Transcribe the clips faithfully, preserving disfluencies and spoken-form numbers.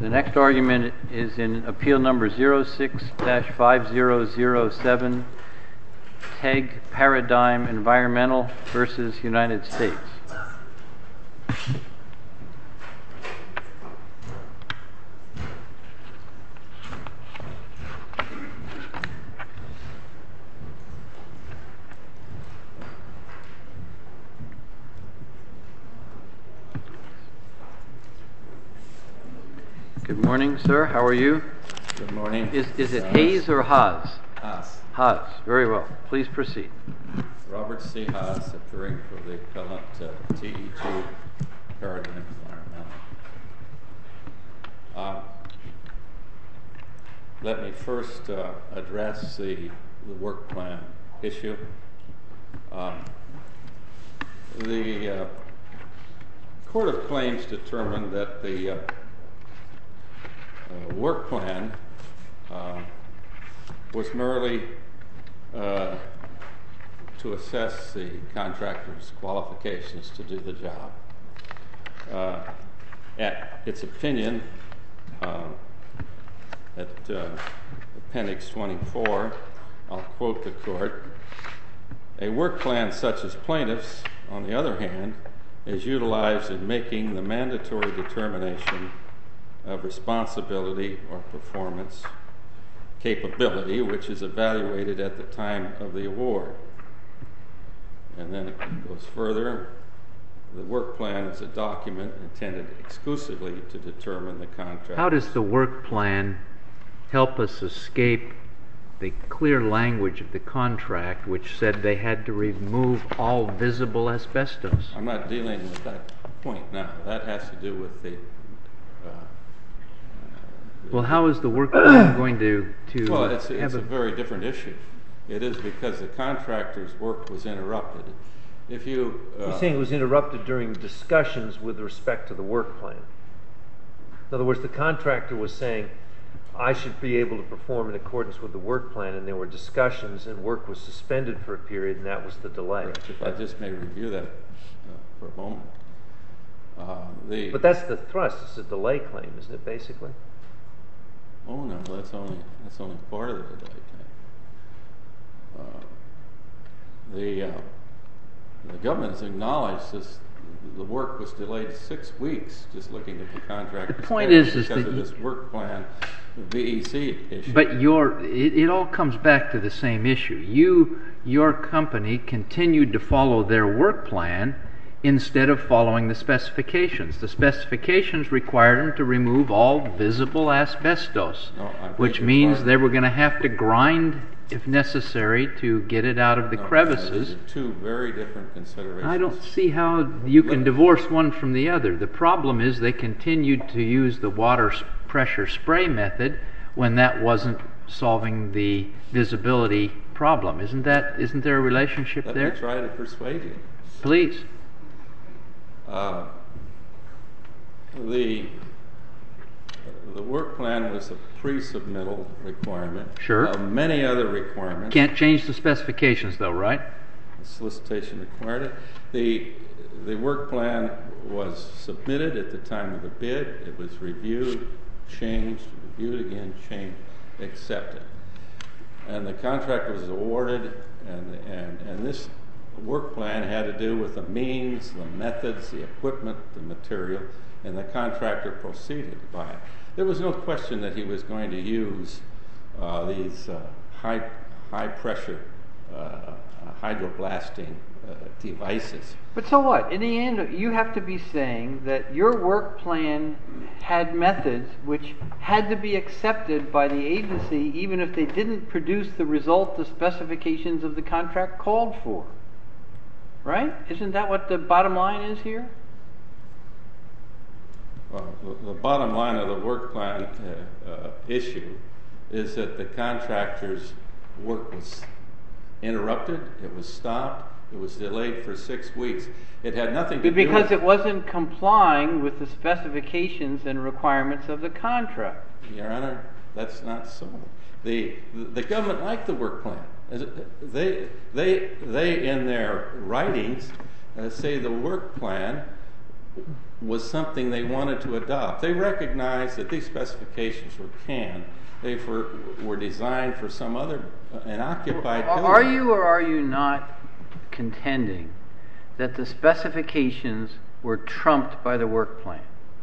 The next argument is in appeal number zero six dash five zero zero seven, Teg Paradigm Environmental versus United States. Good morning, sir. How are you? Good morning. Is is it Hayes or Haas? Haas. Haas. Very well. Please proceed. Robert C. Haas, appearing for the appellant uh, T E two Paradigm Environmental. Uh, let me first uh, address the, the work plan issue. Um, the uh, Court of Claims determined that the uh, Uh, work plan uh, was merely uh, to assess the contractor's qualifications to do the job. Uh, at its opinion, uh, at uh, Appendix twenty-four, I'll quote the court, "A work plan such as plaintiff's, on the other hand, is utilized in making the mandatory determination of responsibility or performance capability, which is evaluated at the time of the award." And then it goes further. The work plan is a document intended exclusively to determine the contract. How does the work plan help us escape the clear language of the contract, which said they had to remove all visible asbestos? I'm not dealing with that point now. That has to do with the uh, Well, how is the work plan going to, to well, it's, it's have a, a very different issue. It is because the contractor's work was interrupted. If you... Uh, You're saying it was interrupted during discussions with respect to the work plan. In other words, the contractor was saying, I should be able to perform in accordance with the work plan, and there were discussions, and work was suspended for a period, and that was the delay. Right. If I just may review that uh, for a moment. Uh, the, but that's the thrust. It's a delay claim, isn't it, basically? Oh no, that's only that's only part of the delay claim. Uh, the uh, the government has acknowledged this. The work was delayed six weeks. Just looking at the contract. The point is, is because that of this work plan, V E C issue. But your it, it all comes back to the same issue. You, your company, continued to follow their work plan instead of following the specifications. The specifications required them to remove all visible asbestos, no, which means they were going to have to grind, if necessary, to get it out of the no, crevices. These are two very different considerations. I don't see how you can divorce one from the other. The problem is they continued to use the water pressure spray method when that wasn't solving the visibility problem. Isn't that? Isn't there a relationship Let there? me try to persuade you. Please. Uh, the the work plan was a pre-submittal requirement. Sure. Of many other requirements. Can't change the specifications, though, right? The solicitation required it. The the work plan was submitted at the time of the bid. It was reviewed, changed, reviewed again, changed, accepted, and the contract was awarded. And and and this work plan had to do with the means, the methods, the equipment, the material, and the contractor proceeded by it. There was no question that he was going to use uh, these uh, high high pressure uh, hydroblasting uh, devices. But so what? In the end, you have to be saying that your work plan had methods which had to be accepted by the agency even if they didn't produce the result the specifications of the contract called for. Right? Isn't that what the bottom line is here? Well, the, the bottom line of the work plan uh, uh, issue is that the contractor's work was interrupted, it was stopped, it was delayed for six weeks. It had nothing to do with... Because it wasn't complying with the specifications and requirements of the contract. Your Honor, that's not so. The, the government liked the work plan. They, they, they in their writings, uh, say the work plan was something they wanted to adopt. They recognized that these specifications were canned. They were, were designed for some other, uh, an occupied building. Are you or are you not contending that the specifications were trumped by the work plan?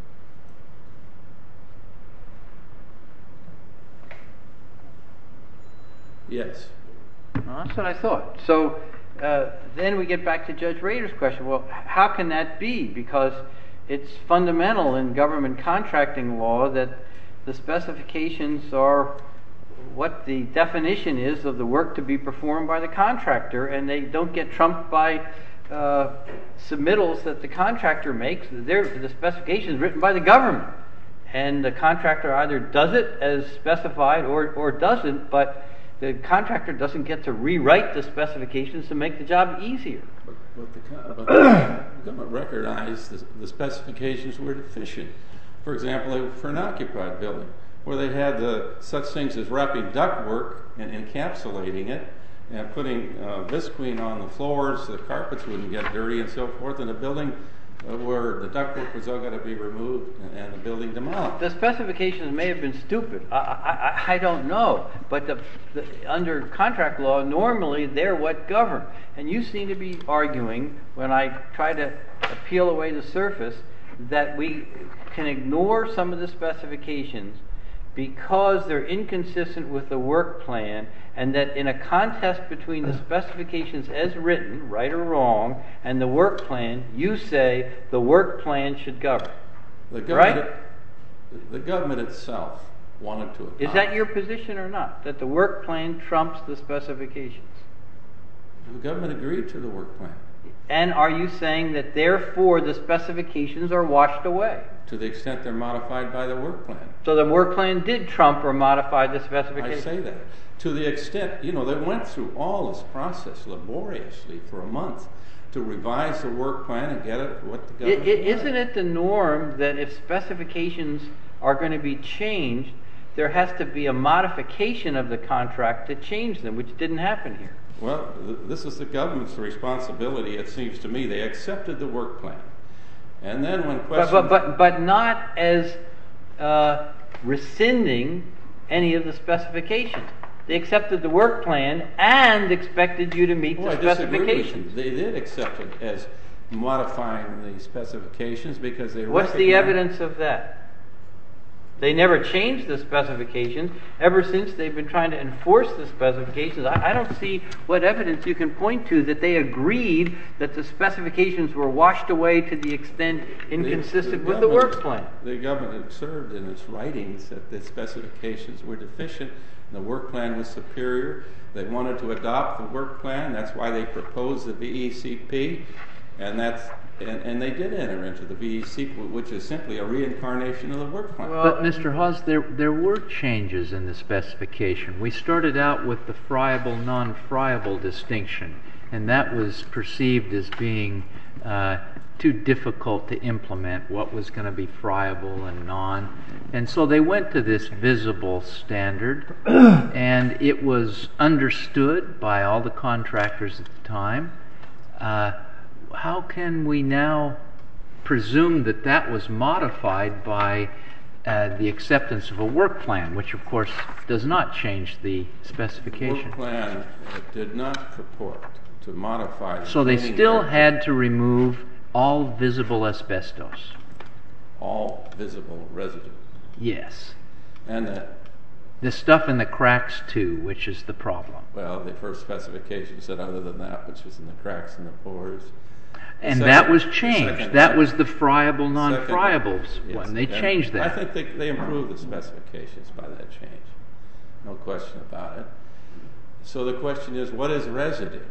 Yes. Well, that's what I thought. So uh, then we get back to Judge Rader's question. Well, how can that be? Because it's fundamental in government contracting law that the specifications are what the definition is of the work to be performed by the contractor, and they don't get trumped by uh, submittals that the contractor makes. They're, the specification is written by the government, and the contractor either does it as specified or, or doesn't, but the contractor doesn't get to rewrite the specifications to make the job easier. But, but, the, but the government recognized the, the specifications were deficient. For example, for an occupied building, where they had the, such things as wrapping ductwork and encapsulating it, and putting uh, visqueen on the floors so the carpets wouldn't get dirty and so forth, in a building uh, where the ductwork was all going to be removed and, and the building demolished. The specifications may have been stupid. I, I, I don't know. But the, the, under contract law, normally they're what govern. And you seem to be arguing, when I try to peel away the surface, that we can ignore some of the specifications because they're inconsistent with the work plan, and that in a contest between the specifications as written, right or wrong, and the work plan, you say the work plan should govern. The government, right? The government itself wanted to adopt. Is that your position or not, that the work plan trumps the specifications? The government agreed to the work plan. And are you saying that therefore the specifications are washed away? To the extent they're modified by the work plan. So the work plan did trump or modify the specifications? I say that. To the extent, you know, they went through all this process laboriously for a month to revise the work plan and get it what the government it, it, Isn't it the norm that if specifications are going to be changed, there has to be a modification of the contract to change them, which didn't happen here? Well, th- this is the government's responsibility, it seems to me. They accepted the work plan. And then when questioned... But, but, but, but not as uh, rescinding any of the specifications. They accepted the work plan and expected you to meet well, the I disagree with you. specifications. They did accept it as modifying the specifications because they What's the recognized- evidence of that? They never changed the specifications. Ever since they've been trying to enforce the specifications. I, I don't see what evidence you can point to that they agreed that the specifications were washed away to the extent inconsistent the with the work plan. The government observed in its writings that the specifications were deficient and the work plan was superior. They wanted to adopt the work plan. That's why they proposed the V E C P. And that's And, and they did enter into the V E C P, which is simply a reincarnation of the work plan. Well, but Mister Hawes, there there were changes in the specification. We started out with the friable, non-friable distinction, and that was perceived as being uh, too difficult to implement what was going to be friable and non. And so they went to this visible standard, and it was understood by all the contractors at the time. Uh, How can we now presume that that was modified by uh, the acceptance of a work plan, which of course does not change the specification? The work plan did not purport to modify the So they cleaning still record. had to remove all visible asbestos. All visible residue. Yes. And the, The stuff in the cracks too, which is the problem. well, the first specification said other than that, which was in the cracks and the pores. And Second- that was changed. second- That was the friable, second- non-friables yes, one. They and changed that. I think they, they improved the specifications by that change. No question about it. So the question is, what is residue?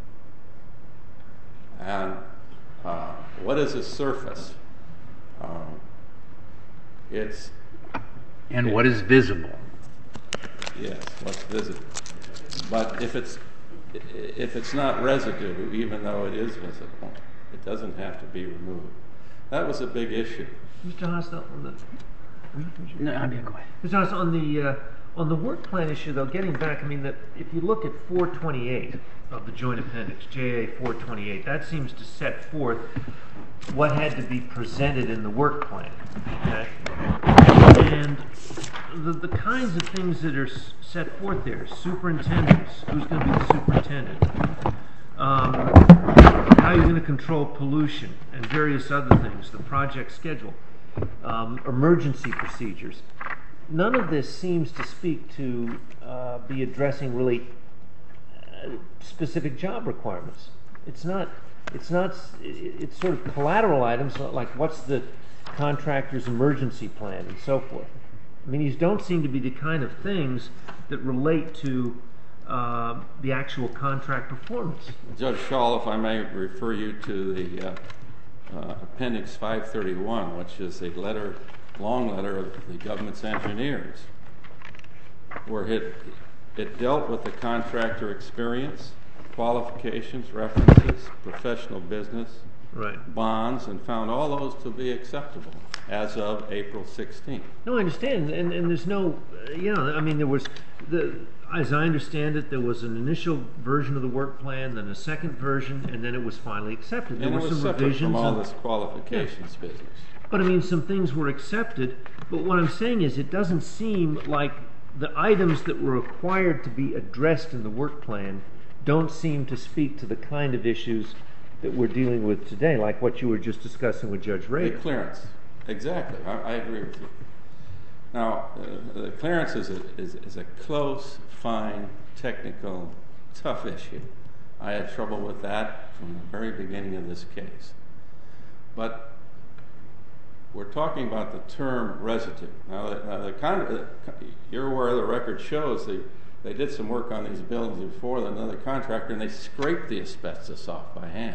And uh, what is a surface? Um, it's And what is visible? Yes, what's visible. But if it's if it's not residue, even though it is visible, it doesn't have to be removed. That was a big issue. Mister Haas, on the No, I mean, go ahead. Mister Haas, on the uh, On the work plan issue, though, getting back, I mean, that if you look at four twenty-eight of the joint appendix, J A four twenty-eight, that seems to set forth what had to be presented in the work plan. Okay? And the, the kinds of things that are s- set forth there, superintendents, who's going to be the superintendent, um, how you're going to control pollution, and various other things, the project schedule, um, emergency procedures. None of this seems to speak to uh, be addressing really uh, specific job requirements. It's not. It's not. It's sort of collateral items like what's the contractor's emergency plan and so forth. I mean, these don't seem to be the kind of things that relate to uh, the actual contract performance. Judge Schall, if I may refer you to the uh, uh, Appendix five thirty-one, which is a letter. long letter of the government's engineers, where it, it dealt with the contractor experience, qualifications, references, professional business, right. bonds, and found all those to be acceptable as of April sixteenth. No, I understand, and, and there's no, uh, you know, I mean, there was, the, as I understand it, there was an initial version of the work plan, then a second version, and then it was finally accepted. There And were it was some separate revisions from all and- this qualifications Yeah. business. But I mean, some things were accepted. But what I'm saying is, it doesn't seem like the items that were required to be addressed in the work plan don't seem to speak to the kind of issues that we're dealing with today, like what you were just discussing with Judge The Rader. clearance, exactly. I, I agree with you. Now, uh, the clearance is a, is, is a close, fine, technical, tough issue. I had trouble with that from the very beginning of this case. But we're talking about the term residue. Now, the, now the con- uh, you're aware the record shows they, they did some work on these buildings before with another contractor, and they scraped the asbestos off by hand.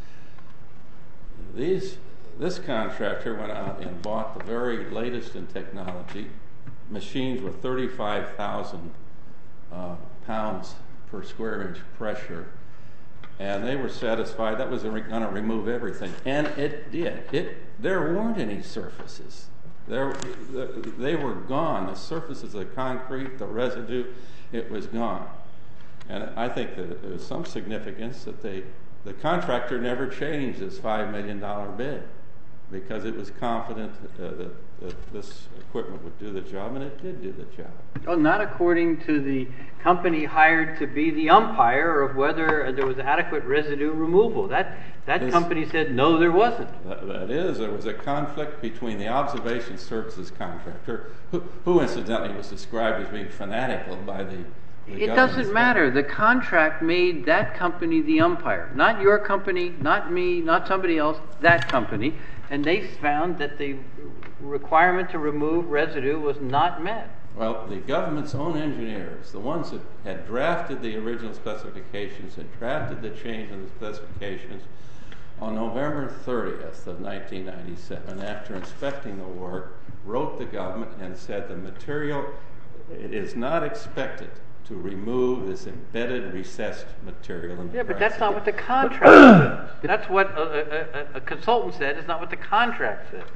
These, this contractor went out and bought the very latest in technology. Machines with thirty-five thousand uh, pounds per square inch pressure. And they were satisfied that was going to remove everything, and it did. It there weren't any surfaces. There, they were gone. The surfaces of the concrete, the residue, it was gone. And I think that there was some significance that they, the contractor never changed his five million dollar bid because it was confident uh, that, that this equipment would do the job, and it did do the job. Oh, not according to the company hired to be the umpire of whether there was adequate residue removal. That that This- company said no, there wasn't. That, that is, there was a conflict between the observation services contractor, who, who incidentally was described as being fanatical by the, the It doesn't matter. The contract made that company the umpire, not your company, not me, not somebody else. That company, and they found that the requirement to remove residue was not met. Well, the government's own engineers, the ones that had drafted the original specifications, had drafted the change in the specifications on November thirtieth of nineteen ninety-seven, after inspecting the work, wrote the government and said the material, it is not expected to remove this embedded, recessed material. In the Yeah, but cracks. that's not what the contract said. That's what a, a, a consultant said. It's not what the contract said.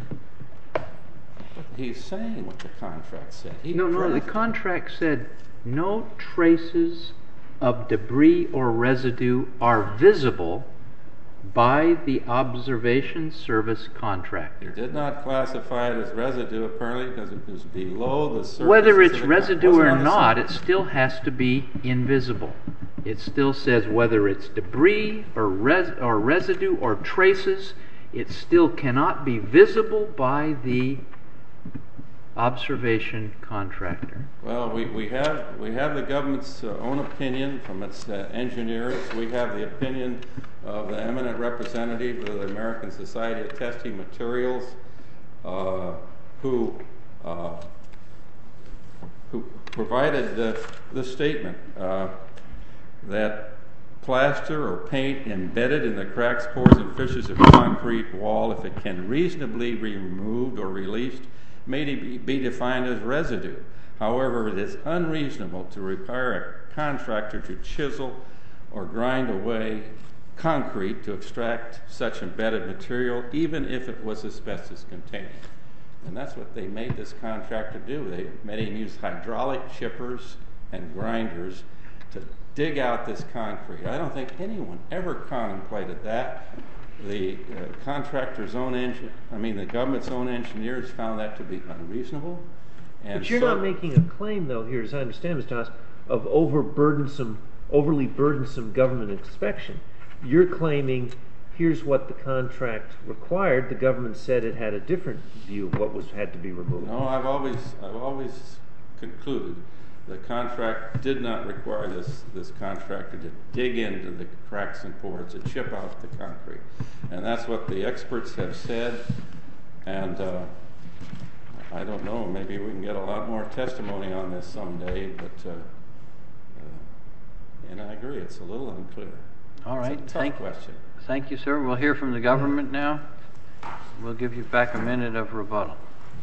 He's saying what the contract said. He No, no, the drafted it. contract said no traces of debris or residue are visible by the observation service He contractor. did not classify it as residue, apparently, because it was below the surface. Whether of it's the- residue wasn't or on the not, it surface. still has to be invisible. It still says whether it's debris or, res- or residue or traces, it still cannot be visible by the observation contractor. Well, we, we have we have the government's uh, own opinion from its uh, engineers. We have the opinion of the eminent representative of the American Society of Testing Materials, uh, who uh, who provided the, the statement uh, that plaster or paint embedded in the cracks, pores, and fissures of concrete wall, if it can reasonably be removed or released, may be defined as residue. However, it is unreasonable to require a contractor to chisel or grind away concrete to extract such embedded material, even if it was asbestos containing. And that's what they made this contractor do. They made him use hydraulic chippers and grinders to dig out this concrete. I don't think anyone ever contemplated that. The uh, contractor's own engine, I mean the government's own engineers found that to be unreasonable. And but you're so, not making a claim, though, here, as I understand, Mister Haas, of overburdensome, overly burdensome government inspection. You're claiming here's what the contract required. The government said it had a different view of what was had to be removed. No, I've always, I've always concluded the contract did not require this, this contractor to dig into the cracks and pores, to chip out the concrete. And that's what the experts have said. And uh, I don't know, maybe we can get a lot more testimony on this someday, but uh, uh, and I agree, it's a little unclear. All right, it's a tough thank, question. Thank you, sir. We'll hear from the government now. We'll give you back a minute of rebuttal.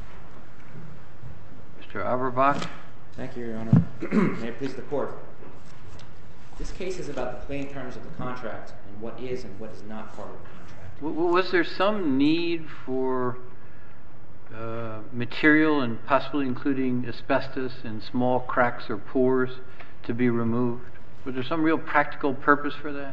Mister Averbach. Thank you, Your Honor. May it please the Court. This case is about the plain terms of the contract and what is and what is not part of the contract. W- was there some need for uh, material, and possibly including asbestos in small cracks or pores, to be removed? Was there some real practical purpose for that?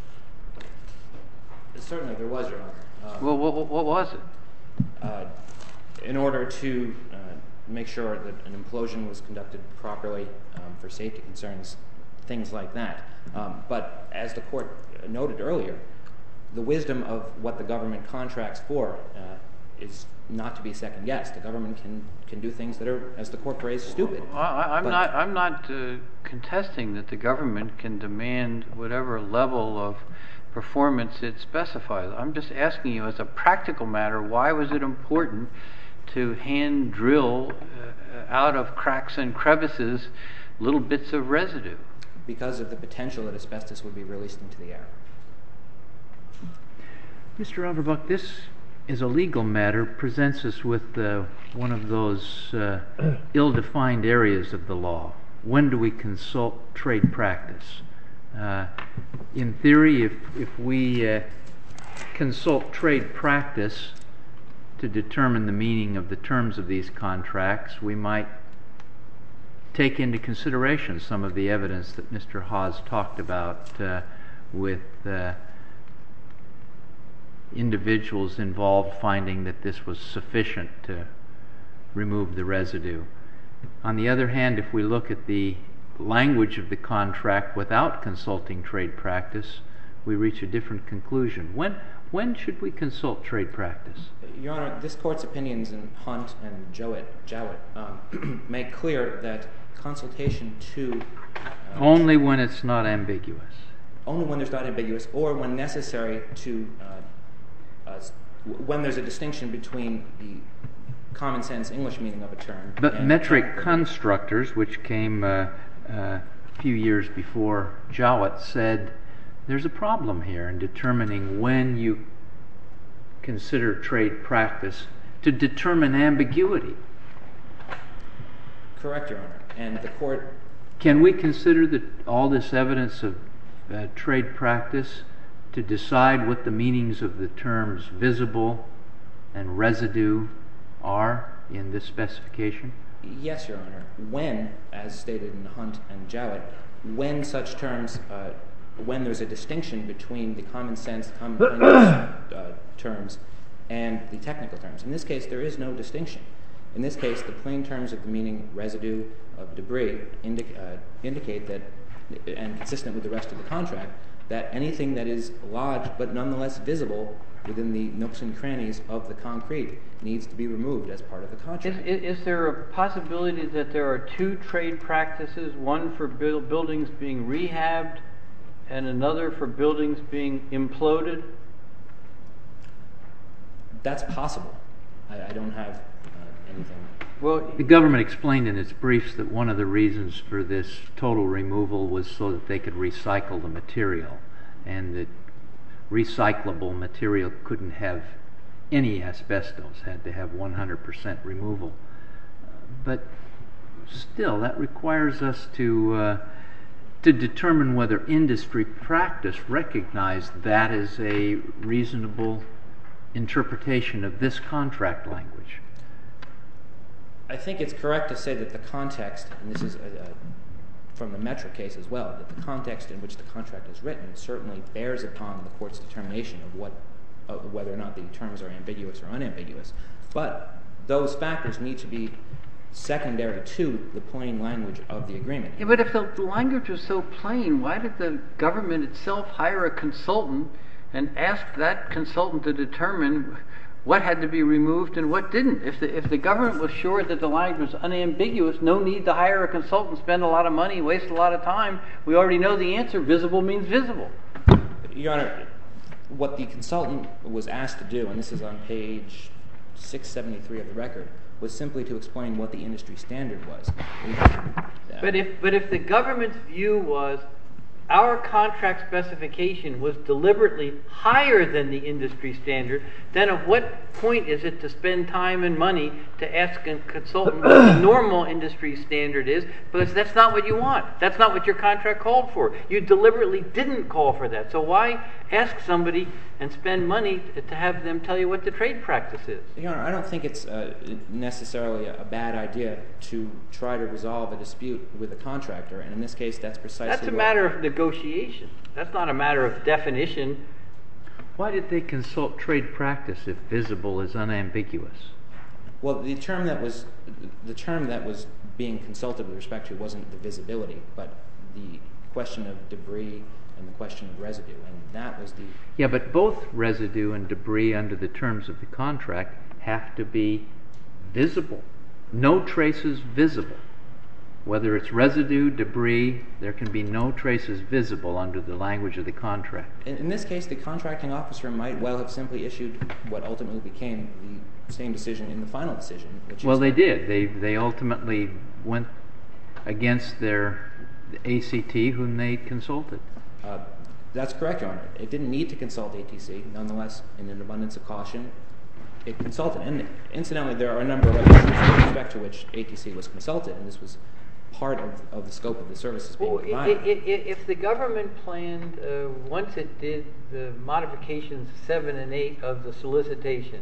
Certainly there was, Your Honor. Uh, Well, what, what was it? uh, in order to uh, make sure that an implosion was conducted properly um, for safety concerns, things like that. Um, but as the Court noted earlier, the wisdom of what the government contracts for uh, is not to be second guessed. The government can, can do things that are, as the Court phrased, stupid. Well, I, I'm But- not. I'm not uh, contesting that the government can demand whatever level of performance it specifies. I'm just asking you, as a practical matter, why was it important to hand drill uh, out of cracks and crevices little bits of residue? Because of the potential that asbestos would be released into the air. Mister Averbach, this is a legal matter, presents us with uh, one of those uh, ill-defined areas of the law. When do we consult trade practice? Uh, in theory, if, if we uh, consult trade practice to determine the meaning of the terms of these contracts, we might take into consideration some of the evidence that Mister Haas talked about uh, with uh, individuals involved finding that this was sufficient to remove the residue. On the other hand, if we look at the language of the contract without consulting trade practice, we reach a different conclusion. When when should we consult trade practice? Your Honor, this Court's opinions in Hunt and Jowett, Jowett um, make clear that consultation to... Uh, Only when it's not ambiguous. Only when there's not ambiguous, or when necessary to... Uh, uh, when there's a distinction between the common sense English meaning of a term... But and metric technical. constructors, which came uh, uh, a few years before Jowett, said there's a problem here in determining when you consider trade practice to determine ambiguity. Correct, Your Honor. And the Court... Can we consider the, all this evidence of uh, trade practice to decide what the meanings of the terms visible and residue are in this specification? Yes, Your Honor. When, as stated in Hunt and Jowett, when such terms, uh, when there's a distinction between the common sense, common plain uh, terms and the technical terms. In this case, there is no distinction. In this case, the plain terms of the meaning residue of debris indi- uh, indicate that, and consistent with the rest of the contract, that anything that is lodged but nonetheless visible within the nooks and crannies of the concrete needs to be removed as part of the contract. Is, is, is there a possibility that there are two trade practices, one for buil- buildings being rehabbed and another for buildings being imploded? That's possible. I, I don't have uh, anything. Well, The government explained in its briefs that one of the reasons for this total removal was so that they could recycle the material, and that recyclable material couldn't have any asbestos, had to have one hundred percent removal. But still, that requires us to uh, to determine whether industry practice recognized that as a reasonable interpretation of this contract language. I think it's correct to say that the context, and this is a, a, from the Metra case as well, that the context in which the contract is written certainly bears upon the court's determination of what, uh, whether or not the terms are ambiguous or unambiguous. But those factors need to be secondary to the plain language of the agreement. Yeah, but if the language was so plain, why did the government itself hire a consultant and ask that consultant to determine what had to be removed and what didn't? If the, if the government was sure that the language was unambiguous, no need to hire a consultant, spend a lot of money, waste a lot of time. We already know the answer. Visible means visible. Your Honor, what the consultant was asked to do, and this is on page six seventy-three of the record, was simply to explain what the industry standard was. But if, but if the government's view was our contract specification was deliberately higher than the industry standard, then of what point is it to spend time and money to ask a consultant what the normal industry standard is? Because that's not what you want. That's not what your contract called for. You deliberately didn't call for that. So why ask somebody and spend money to have them tell you what the trade practice is? Your Honor, I don't think it's uh, necessarily a bad idea to try to resolve a dispute with a contractor, and in this case, that's precisely That's a what matter of negotiation. That's not a matter of definition. Why did they consult trade practice if visible is unambiguous? Well, the term that was the term that was being consulted with respect to wasn't the visibility, but the question of debris and the question of residue, and that was the... Yeah, but both residue and debris under the terms of the contract have to be visible. No traces visible. Whether it's residue, debris, there can be no traces visible under the language of the contract. In, in this case, the contracting officer might well have simply issued what ultimately became the same decision in the final decision. Which Well, is they did. They they ultimately went against their A C T, whom they consulted. Uh, that's correct, Your Honor. It didn't need to consult A T C. Nonetheless, in an abundance of caution, it consulted. And incidentally, there are a number of other issues with respect to which A T C was consulted, and this was part of, of the scope of the services being Well, provided. i- i- if the government planned, uh, once it did the modifications seven and eight of the solicitation,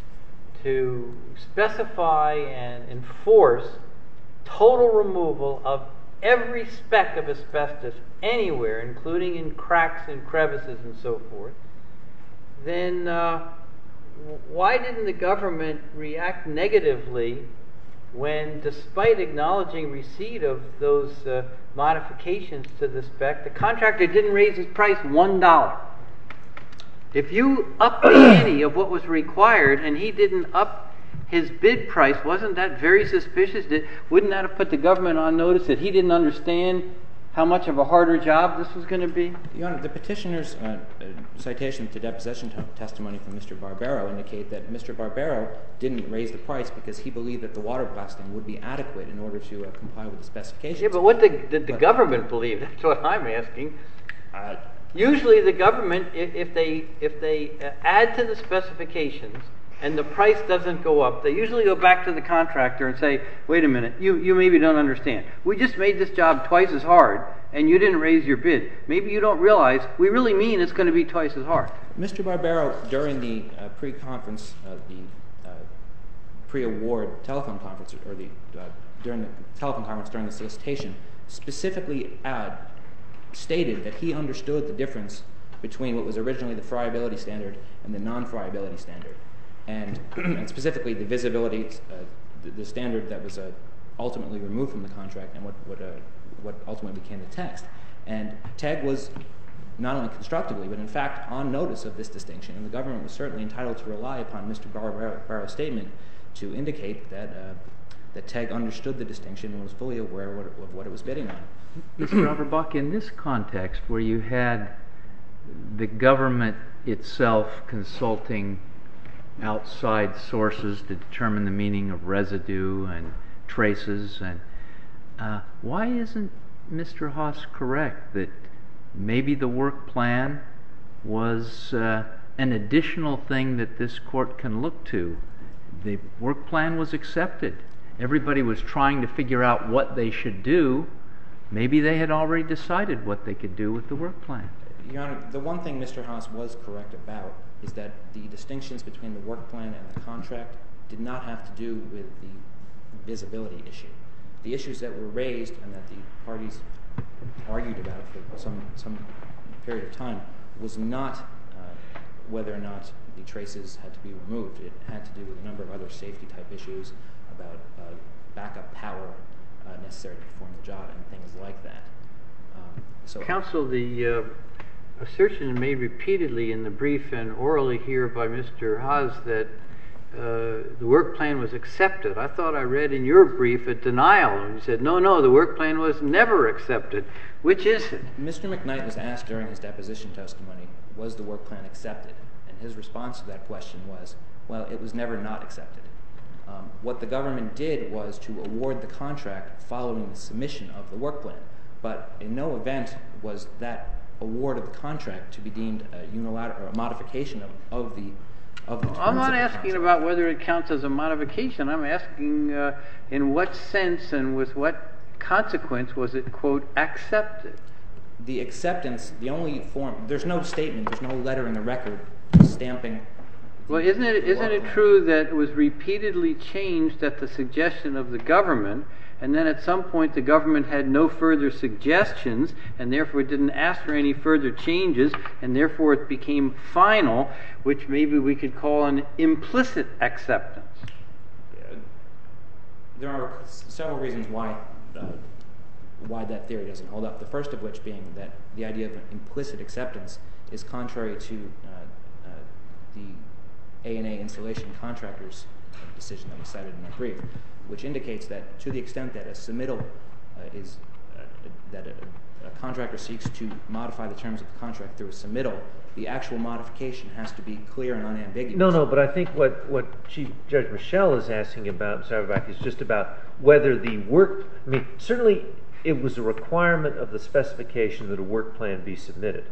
to specify and enforce total removal of every speck of asbestos anywhere, including in cracks and crevices and so forth, then uh, why didn't the government react negatively when, despite acknowledging receipt of those uh, modifications to the spec, the contractor didn't raise his price one dollar? If you upped the ante of what was required and he didn't up his bid price, wasn't that very suspicious? Did, wouldn't that have put the government on notice that he didn't understand how much of a harder job this was going to be? Your Honor, the petitioner's uh, uh, citation to deposition t- testimony from Mister Barbero indicate that Mister Barbero didn't raise the price because he believed that the water blasting would be adequate in order to uh, comply with the specifications. Yeah, but what did, did the but, government believe? That's what I'm asking. Uh, Usually the government, if, if they, if they uh, add to the specifications and the price doesn't go up, they usually go back to the contractor and say, wait a minute, you, you maybe don't understand. We just made this job twice as hard and you didn't raise your bid. Maybe you don't realize we really mean it's going to be twice as hard. Mister Barbero, during the uh, pre-conference, uh, the uh, pre-award telephone conference, or the uh, during the telephone conference during the solicitation, specifically uh, stated that he understood the difference between what was originally the friability standard and the non-friability standard. And, and specifically the visibility, uh, the, the standard that was uh, ultimately removed from the contract and what what, uh, what ultimately became the text. And T E G was not only constructively, but in fact on notice of this distinction, and the government was certainly entitled to rely upon Mister Barbero's statement to indicate that uh, that T E G understood the distinction and was fully aware of what, of what it was bidding on. Mister Averbach, in this context where you had the government itself consulting outside sources to determine the meaning of residue and traces, and uh, why isn't Mister Haas correct that maybe the work plan was uh, an additional thing that this court can look to? The work plan was accepted. Everybody was trying to figure out what they should do. Maybe they had already decided what they could do with the work plan. Your Honor, the one thing Mister Haas was correct about is that the distinctions between the work plan and the contract did not have to do with the visibility issue. The issues that were raised and that the parties argued about for some some period of time was not uh, whether or not the traces had to be removed. It had to do with a number of other safety type issues about uh, backup power uh, necessary to perform the job and things like that. Um, so, Counsel, the uh, assertion made repeatedly in the brief and orally here by Mister Haas that uh, the work plan was accepted. I thought I read in your brief a denial. And you said, no, no, the work plan was never accepted. Which is it? Mister McKnight was asked during his deposition testimony, was the work plan accepted? And his response to that question was, well, it was never not accepted. Um, what the government did was to award the contract following the submission of the work plan. But in no event was that award of the contract to be deemed a unilateral or a modification of, of the of the terms I'm not of the asking contract. about whether it counts as a modification. I'm asking uh, in what sense and with what consequence was it, quote, accepted? The acceptance, the only form, there's no statement, there's no letter in the record stamping. Well, isn't it isn't it true that it was repeatedly changed at the suggestion of the government, and then at some point the government had no further suggestions, and therefore didn't ask for any further changes, and therefore it became final, which maybe we could call an implicit acceptance? There are several reasons why uh, why that theory doesn't hold up. The first of which being that the idea of implicit acceptance is contrary to uh, uh, the A and A installation contractor's decision that was cited in our brief, which indicates that to the extent that a submittal uh, is uh, that a, a contractor seeks to modify the terms of the contract through a submittal, the actual modification has to be clear and unambiguous. No, no, but I think what, what Chief Judge Michel is asking about, Mister Auerbach, is just about whether the work, I mean, certainly it was a requirement of the specification that a work plan be submitted.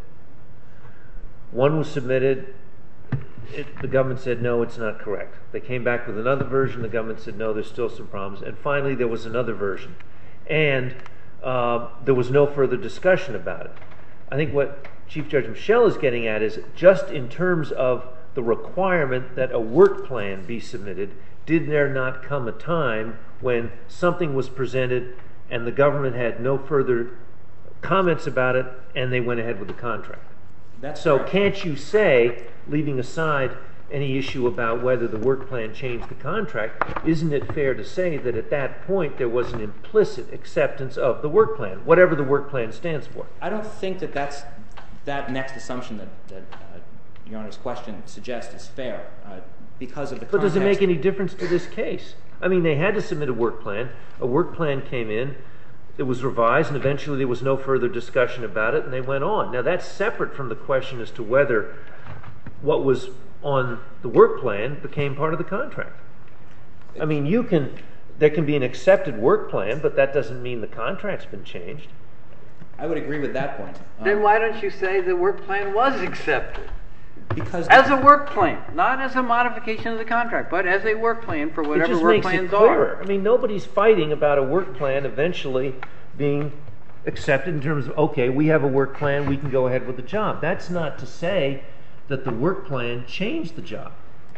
One was submitted, it, the government said, no, it's not correct. They came back with another version, the government said, no, there's still some problems. And finally, there was another version. And uh, there was no further discussion about it. I think what Chief Judge Michel is getting at is just in terms of the requirement that a work plan be submitted, did there not come a time when something was presented and the government had no further comments about it and they went ahead with the contract? That's so correct. Can't you say, leaving aside any issue about whether the work plan changed the contract, isn't it fair to say that at that point there was an implicit acceptance of the work plan, whatever the work plan stands for? I don't think that that's, that next assumption that, that uh, Your Honor's question suggests is fair uh, because of the But context. does it make any difference to this case? I mean, they had to submit a work plan. A work plan came in. It was revised, and eventually there was no further discussion about it, and they went on. Now, that's separate from the question as to whether what was on the work plan became part of the contract. I mean, you can, there can be an accepted work plan, but that doesn't mean the contract's been changed. I would agree with that point. Then Um, why don't you say the work plan was accepted? Because As a work plan, not as a modification of the contract, but as a work plan for It whatever just work makes plans it clearer. are. I mean, nobody's fighting about a work plan eventually being accepted in terms of, okay, we have a work plan, we can go ahead with the job. That's not to say that the work plan changed the job.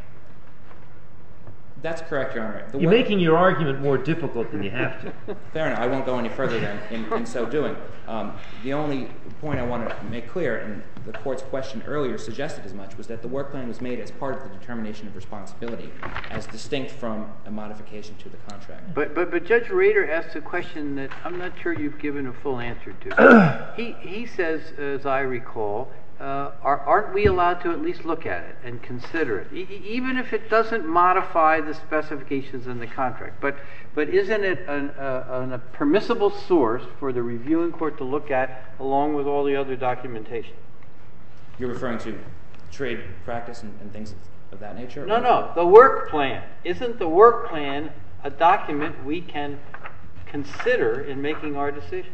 That's correct, Your Honor. The You're work- making your argument more difficult than you have to. Fair enough. I won't go any further then in, in so doing. Um, the only point I want to make clear, and the court's question earlier suggested as much, was that the work plan was made as part of the determination of responsibility, as distinct from a modification to the contract. But, but, but Judge Rader asked a question that I'm not sure you've given a full answer to. he, he says, as I recall, uh, are, aren't we allowed to at least look at it and consider it, e- even if it doesn't modify the specifications in the contract? But, but isn't it an, uh, an, a permissible source for the reviewing court to look at along with all the other documentation? You're referring to trade practice and, and things of that nature? No, no, the work plan. Isn't the work plan a document we can consider in making our decision?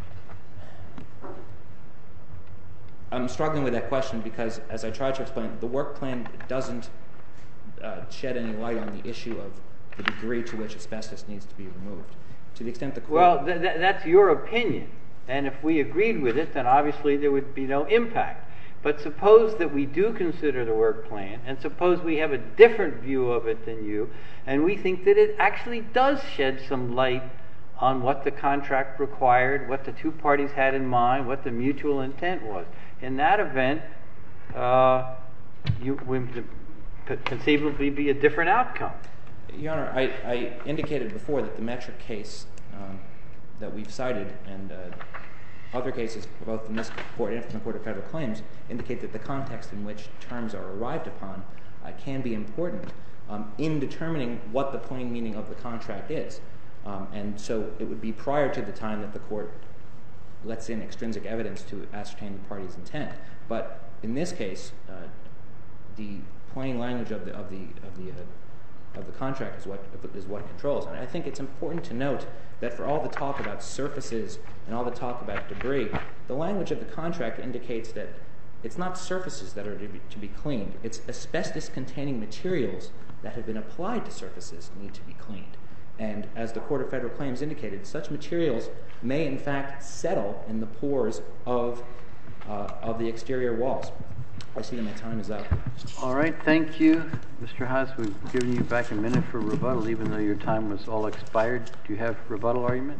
I'm struggling with that question because, as I tried to explain, the work plan doesn't uh, shed any light on the issue of the degree to which asbestos needs to be removed. To the extent the court... Well, th- th- that's your opinion. And if we agreed with it, then obviously there would be no impact. But suppose that we do consider the work plan, and suppose we have a different view of it than you, and we think that it actually does shed some light on what the contract required, what the two parties had in mind, what the mutual intent was. In that event, uh, you would conceivably be a different outcome. Your Honor, I, I indicated before that the metric case um, that we've cited and uh, other cases, both from this court and from the Court of Federal Claims, indicate that the context in which terms are arrived upon uh, can be important um, in determining what the plain meaning of the contract is. Um, and so it would be prior to the time that the court lets in extrinsic evidence to ascertain the party's intent. But in this case, uh, the plain language of the of the of the uh, of the contract is what is what controls. And I think it's important to note that for all the talk about surfaces and all the talk about debris, the language of the contract indicates that it's not surfaces that are to be, to be cleaned. It's asbestos-containing materials that have been applied to surfaces need to be cleaned. And as the Court of Federal Claims indicated, such materials may in fact settle in the pores of uh, of the exterior walls. I see that my time is up. All right, thank you, Mister Haas. We've given you back a minute for rebuttal, even though your time was all expired. Do you have rebuttal argument?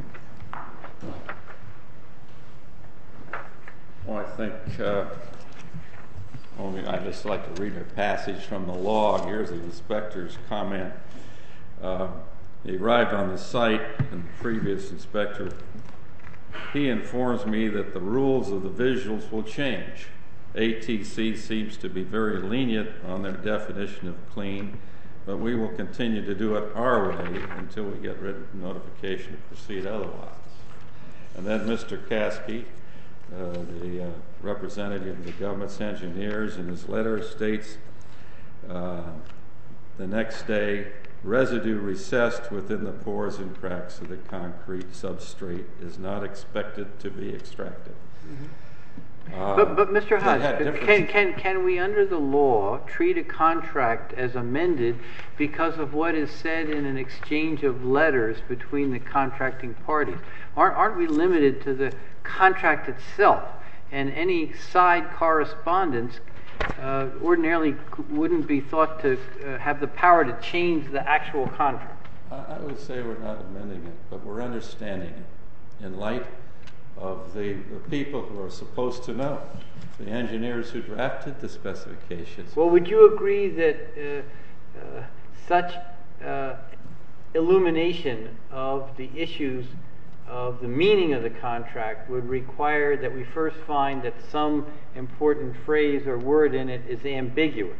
Well, I think uh, only I'd just like to read a passage from the log. Here's the inspector's comment. Uh, he arrived on the site, and the previous inspector, he informs me that the rules of the visuals will change. A T C seems to be very lenient on their definition of clean, but we will continue to do it our way until we get written notification to proceed otherwise. And then Mister Caskey, uh, the uh, representative of the government's engineers, in his letter states, uh, the next day, residue recessed within the pores and cracks of the concrete substrate is not expected to be extracted. Mm-hmm. Uh, but, but Mister Haas, different- can, can, can we, under the law, treat a contract as amended because of what is said in an exchange of letters between the contracting parties? Aren't, aren't we limited to the contract itself? And any side correspondence uh, ordinarily wouldn't be thought to uh, have the power to change the actual contract. I, I would say we're not amending it, but we're understanding it in light of the, the people who are supposed to know, the engineers who drafted the specifications. Well, would you agree that uh, uh, such uh, illumination of the issues of the meaning of the contract would require that we first find that some important phrase or word in it is ambiguous?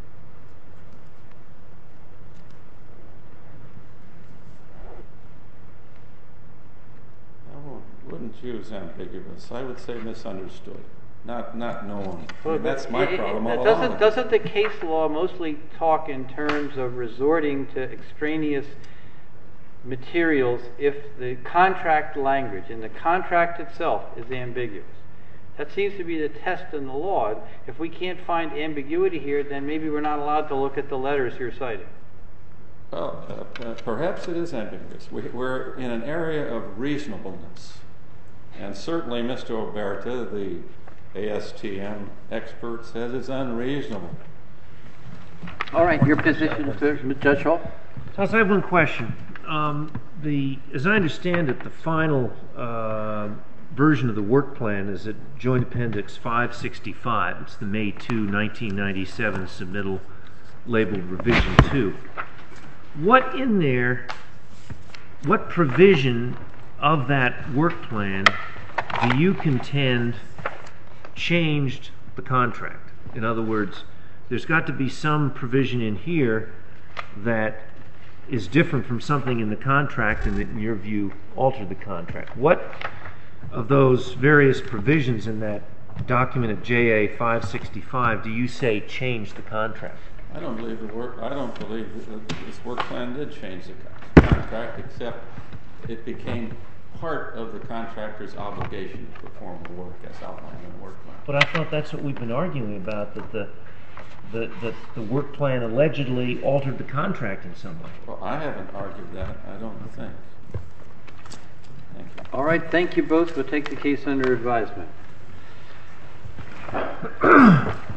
Wouldn't use ambiguous. I would say misunderstood, not not known. I Well, mean, that's my it- it- problem all doesn't, along. doesn't the case law mostly talk in terms of resorting to extraneous materials if the contract language and the contract itself is ambiguous? That seems to be the test in the law. If we can't find ambiguity here, then maybe we're not allowed to look at the letters you're citing. Well, uh, uh, perhaps it is ambiguous. We, we're in an area of reasonableness. And certainly Mister Oberta, the A S T M expert, says it's unreasonable. All right, your position, Judge Hall? So I have one question. Um, the, as I understand it, the final uh, version of the work plan is at Joint Appendix five sixty-five. It's the May second, nineteen ninety-seven submittal labeled Revision two. What in there, what provision of that work plan do you contend changed the contract? In other words, there's got to be some provision in here that is different from something in the contract and that, in your view, altered the contract. What of those various provisions in that document at J A five sixty-five do you say changed the contract? I don't believe the work. I don't believe that this work plan did change the contract, except it became part of the contractor's obligation to perform the work as outlined in the work plan. But I thought that's what we've been arguing about, that the the, the, the work plan allegedly altered the contract in some way. Well, I haven't argued that. I don't think. Thank you. All right, thank you both. We'll take the case under advisement. it.